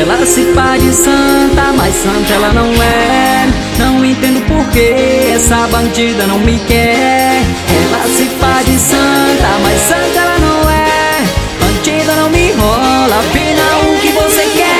Ela se faz de santa, mas santa ela não é. Não entendo por que essa bandida não me quer. Ela se faz de santa, mas santa ela não é. Bandida não me enrola, afinal o que você quer?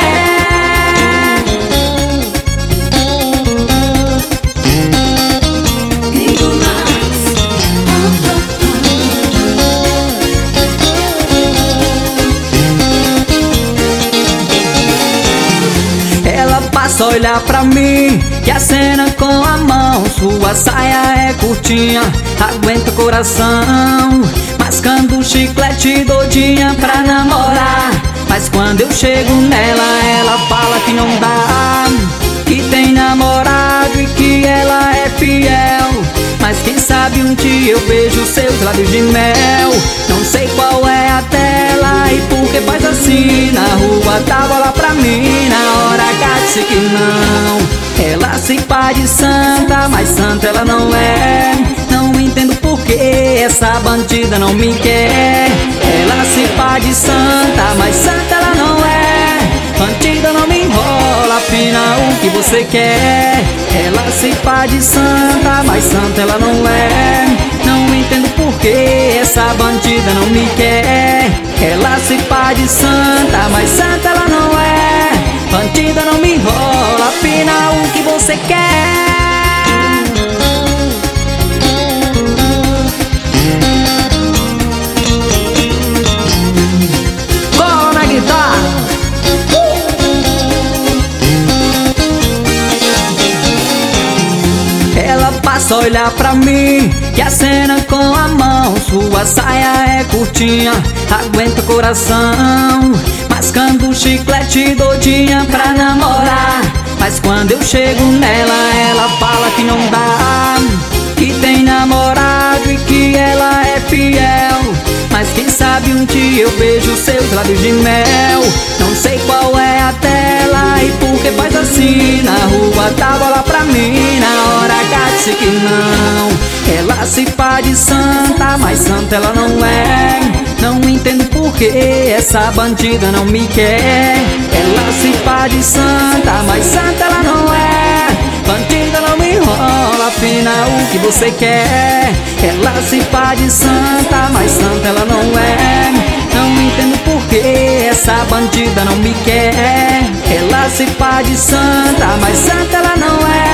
Passa a olhar pra mim e acena com a mão. Sua saia é curtinha, aguenta o coração. Mascando chiclete doidinha pra namorar. Mas quando eu chego nela, ela fala que não dá, que tem namorado e que ela é fiel. Mas quem sabe um dia eu vejo seus lábios de mel. Não sei qual é a tela e por que faz assim. Na rua tava lá pra mim, na hora H disse que não. Ela se faz de santa, mas santa ela não é. Não entendo por que essa bandida não me quer. Ela se faz de santa, mas santa ela não é. Bandida não me enrola, afinal o que você quer? Ela se faz de santa, mas santa ela não é. Não entendo por que essa bandida não me quer. Ela se faz de santa, mas santa ela não é. Bandida não me enrola, afinal o que você quer? Cola na guitarra. Ela passa a olhar pra mim e acena com a mão. Sua saia é curtinha, aguenta o coração. Mascando chiclete doidinha pra namorar. Mas quando eu chego nela, ela fala que não dá, que tem namorado e que ela é fiel. Mas quem sabe um dia eu vejo seus lábios de mel. Não sei qual é a tela e por que faz assim. Na rua tava lá pra mim, na hora H disse que não. Ela se faz de santa, mas santa ela não é. Não entendo por que essa bandida não me quer. Ela se faz de santa, mas santa ela não é. Bandida não me enrola, afinal o que você quer? Ela se faz de santa, mas santa ela não é. Não entendo por que essa bandida não me quer. Ela se faz de santa, mas santa ela não é.